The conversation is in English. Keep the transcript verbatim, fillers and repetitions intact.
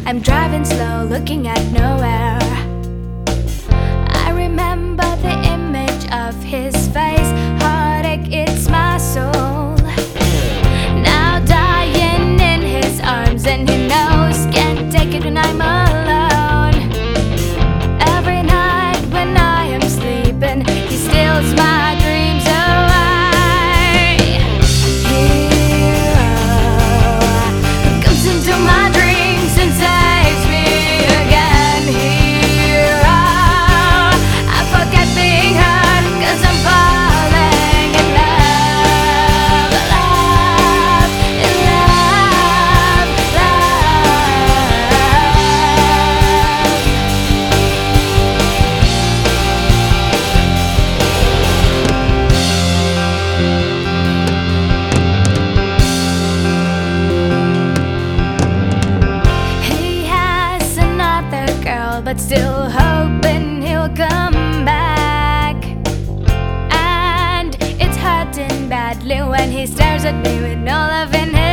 I'm driving slow, looking at nowhere. I remember the image of his face. Heartache, it's my soul. Now dying in his arms, and he knows can't take it when I'm alone. Every night when I am sleeping, he steals my dreams away. Hero comes into my dreams and saves me again. Hero, I forget being hurt, 'cause I'm falling in love, love, in love, love. He has another girl, but still hoping he'll come back. And it's hurting badly when he stares at me with no love in his